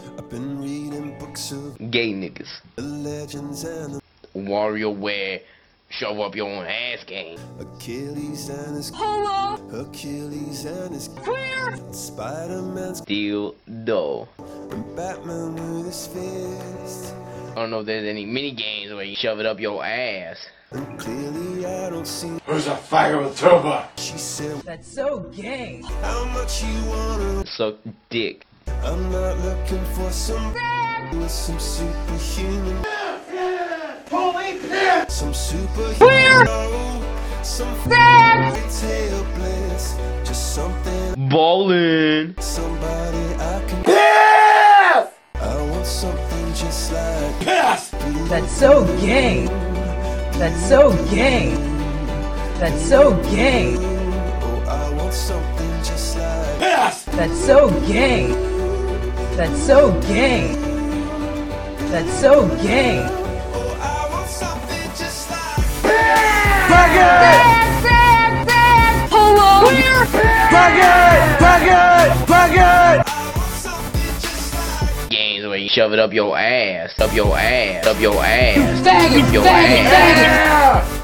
I've been reading books of Gay niggas. the legends and the WarioWare, show up your own ass game. Achilles and his Achilles and his Spider-Man's Still though. and Batman with his fist. I don't know if there's any mini games where you shove it up your ass. And clearly I don't see. Who's a faggot with tuba? She said, That's so gay. how much you wanna? Suck dick. I'm not looking for some with some superhuman. Some superhero. Some fairy tale bliss. Just something. Ballin'. Somebody I can. I want something just like. That's so gay. That's so gay. That's so gay. Oh, I want something just like. That's so gay. That's so gay. That's so gay. Oh, I want something just like. I want something just like. Games where you shove it up your ass. Up your ass. Up your ass. Faggot, Up your faggot, ass. faggot.